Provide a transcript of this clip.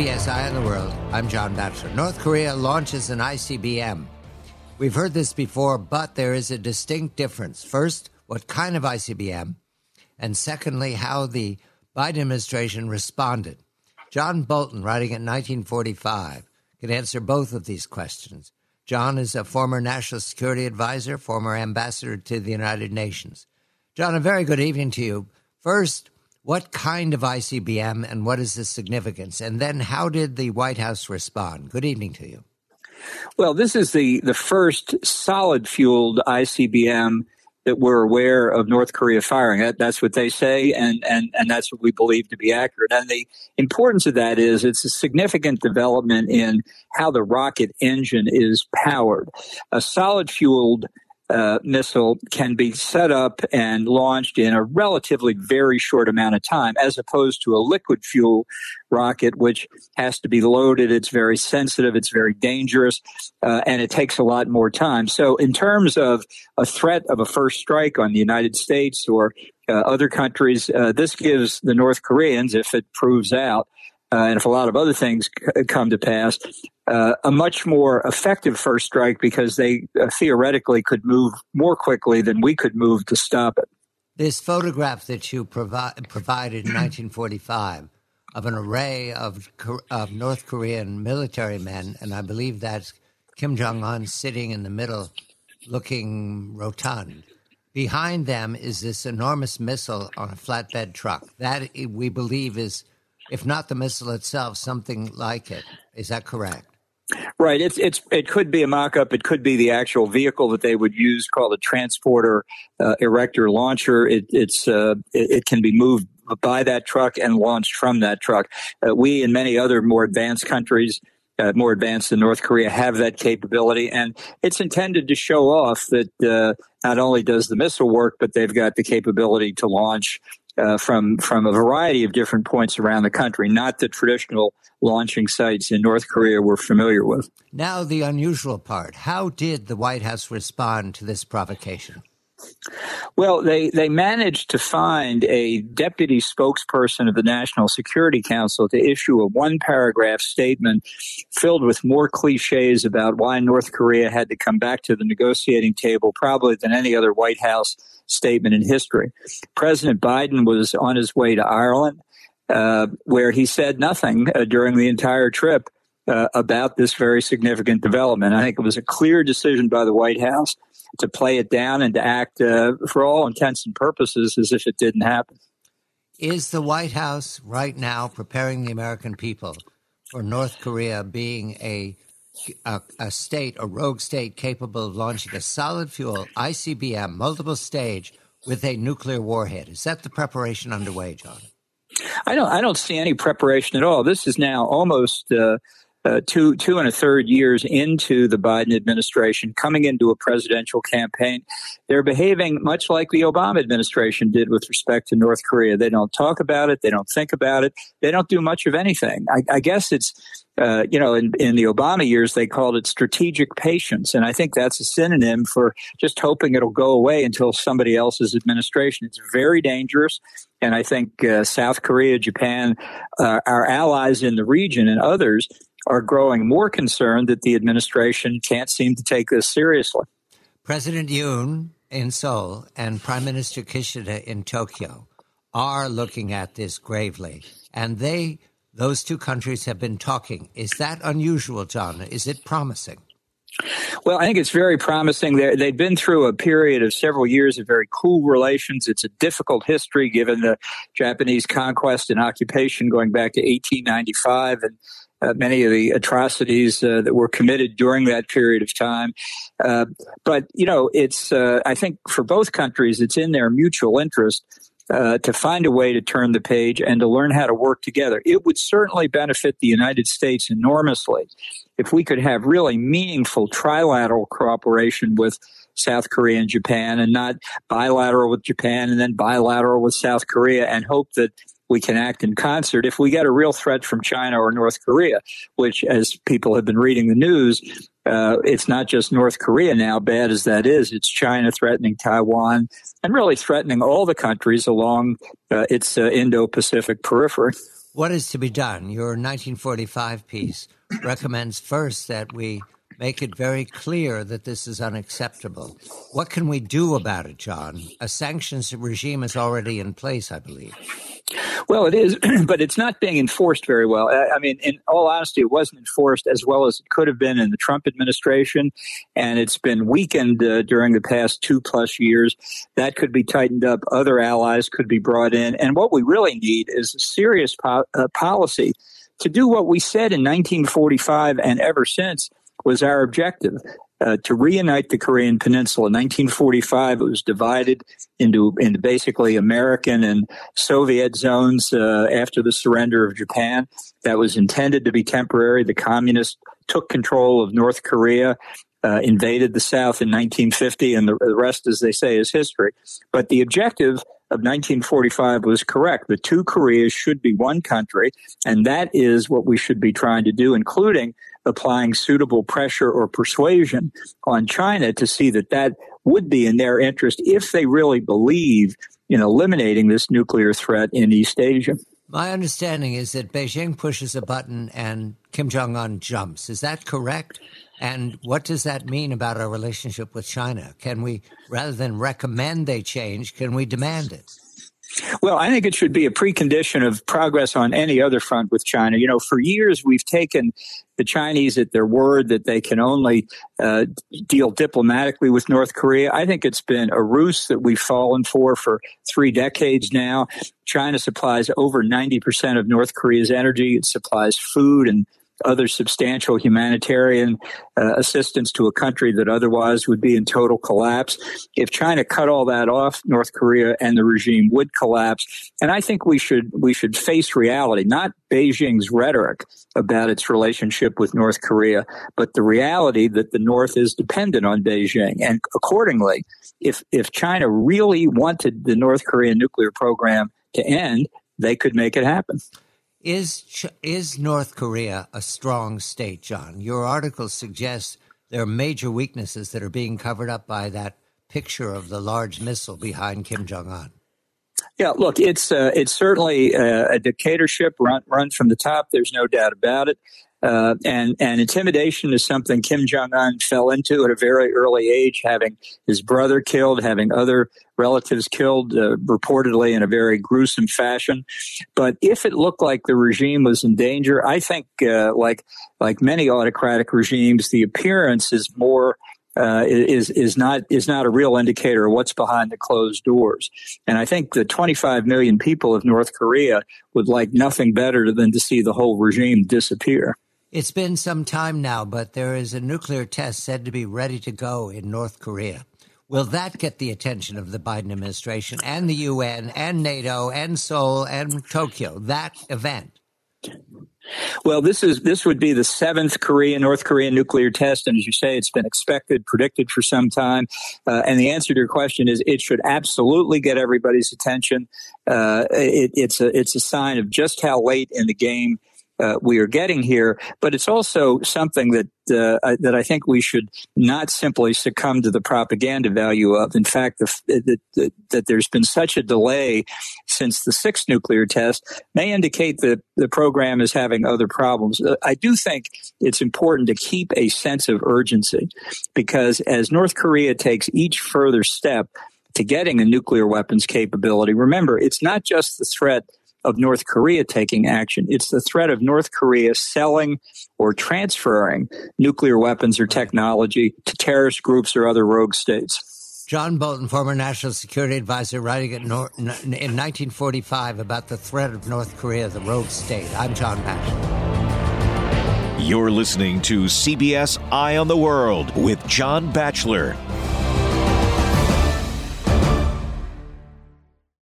CBS Eye on the World, I'm John Batchelor. North Korea launches an ICBM. We've heard this before, but there is a distinct difference. First, what kind of ICBM? And secondly, how the Biden administration responded. John Bolton, writing in 1945, can answer both of these questions. John is a former national security advisor, former ambassador to the United Nations. John, a very good evening to you. First, what kind of ICBM and what is the significance? And then how did the White House respond? Good evening to you. Well, this is the first solid-fueled ICBM that we're aware of North Korea firing. That's what they say, and that's what we believe to be accurate. And the importance of that is it's a significant development in how the rocket engine is powered. A solid-fueled missile can be set up and launched in a relatively very short amount of time, as opposed to a liquid fuel rocket, which has to be loaded. It's very sensitive. It's very dangerous, and it takes a lot more time. So in terms of a threat of a first strike on the United States or other countries, this gives the North Koreans, if it proves out, and if a lot of other things come to pass, a much more effective first strike because they theoretically could move more quickly than we could move to stop it. This photograph that you provided in 1945 of an array of North Korean military men, and I believe that's Kim Jong-un sitting in the middle looking rotund. Behind them is this enormous missile on a flatbed truck. That we believe is, if not the missile itself, something like it. Is that correct? Right. It could be a mock-up. It could be the actual vehicle that they would use, called a transporter erector launcher. It can be moved by that truck and launched from that truck. We and many other more advanced countries, more advanced than North Korea, have that capability, and it's intended to show off that not only does the missile work, but they've got the capability to launch from a variety of different points around the country, not the traditional launching sites in North Korea we're familiar with. Now, the unusual part. How did the White House respond to this provocation? Well, they managed to find a deputy spokesperson of the National Security Council to issue a one-paragraph statement filled with more cliches about why North Korea had to come back to the negotiating table probably than any other White House statement in history. President Biden was on his way to Ireland, where he said nothing during the entire trip about this very significant development. I think it was a clear decision by the White House to play it down and to act, for all intents and purposes, as if it didn't happen. Is the White House right now preparing the American people for North Korea being a state, a rogue state, capable of launching a solid fuel ICBM, multiple stage, with a nuclear warhead? Is that the preparation underway, John? I don't see any preparation at all. This is now almost two and a third years into the Biden administration, coming into a presidential campaign. They're behaving much like the Obama administration did with respect to North Korea. They don't talk about it. They don't think about it. They don't do much of anything. I guess it's, in the Obama years, they called it strategic patience. And I think that's a synonym for just hoping it'll go away until somebody else's administration. It's very dangerous. And I think South Korea, Japan, our allies in the region and others are growing more concerned that the administration can't seem to take this seriously. President Yoon in Seoul and Prime Minister Kishida in Tokyo are looking at this gravely. And those two countries have been talking. Is that unusual, John? Is it promising? Well, I think it's very promising. They've been through a period of several years of very cool relations. It's a difficult history given the Japanese conquest and occupation going back to 1895 and many of the atrocities that were committed during that period of time. But, it's, I think for both countries, it's in their mutual interest to find a way to turn the page and to learn how to work together. It would certainly benefit the United States enormously if we could have really meaningful trilateral cooperation with South Korea and Japan, and not bilateral with Japan and then bilateral with South Korea, and hope that we can act in concert if we get a real threat from China or North Korea, which, as people have been reading the news, it's not just North Korea now, bad as that is. It's China threatening Taiwan and really threatening all the countries along its Indo-Pacific periphery. What is to be done? Your 1945 piece recommends first that we make it very clear that this is unacceptable. What can we do about it, John? A sanctions regime is already in place, I believe. Well, it is, but it's not being enforced very well. I mean, in all honesty, it wasn't enforced as well as it could have been in the Trump administration, and it's been weakened during the past 2+ years. That could be tightened up. Other allies could be brought in. And what we really need is a serious policy to do what we said in 1945 and ever since was our objective. To reunite the Korean Peninsula. In 1945, it was divided into basically American and Soviet zones after the surrender of Japan. That was intended to be temporary. The communists took control of North Korea, invaded the South in 1950, and the rest, as they say, is history. But the objective of 1945 was correct. The two Koreas should be one country, and that is what we should be trying to do, including applying suitable pressure or persuasion on China to see that that would be in their interest if they really believe in eliminating this nuclear threat in East Asia. My understanding is that Beijing pushes a button and Kim Jong-un jumps. Is that correct? And what does that mean about our relationship with China? Can we, rather than recommend they change, can we demand it? Well, I think it should be a precondition of progress on any other front with China. You know, for years we've taken the Chinese at their word that they can only deal diplomatically with North Korea. I think it's been a ruse that we've fallen for 3 decades now. China supplies over 90% of North Korea's energy. It supplies food and other substantial humanitarian assistance to a country that otherwise would be in total collapse. If China cut all that off, North Korea and the regime would collapse. And I think we should face reality, not Beijing's rhetoric about its relationship with North Korea, but the reality that the North is dependent on Beijing. And accordingly, if China really wanted the North Korean nuclear program to end, they could make it happen. Is North Korea a strong state, John? Your article suggests there are major weaknesses that are being covered up by that picture of the large missile behind Kim Jong-un. Yeah, look, it's certainly a dictatorship run from the top. There's no doubt about it. And intimidation is something Kim Jong-un fell into at a very early age, having his brother killed, having other relatives killed, reportedly in a very gruesome fashion. But if it looked like the regime was in danger, I think, like many autocratic regimes, the appearance is more is not a real indicator of what's behind the closed doors. And I think the 25 million people of North Korea would like nothing better than to see the whole regime disappear. It's been some time now, but there is a nuclear test said to be ready to go in North Korea. Will that get the attention of the Biden administration and the UN and NATO and Seoul and Tokyo, that event? Well, this would be the 7th North Korean nuclear test. And as you say, it's been predicted for some time. And the answer to your question is it should absolutely get everybody's attention. It's a sign of just how late in the game we are getting here, but it's also something that I think we should not simply succumb to the propaganda value of. In fact, that there's been such a delay since the 6th nuclear test may indicate that the program is having other problems. I do think it's important to keep a sense of urgency, because as North Korea takes each further step to getting a nuclear weapons capability, remember, it's not just the threat of North Korea taking action. It's the threat of North Korea selling or transferring nuclear weapons or technology to terrorist groups or other rogue states. John Bolton, former national security advisor, writing in 1945 about the threat of North Korea, the rogue state. I'm John Batchelor. You're listening to CBS Eye on the World with John Batchelor.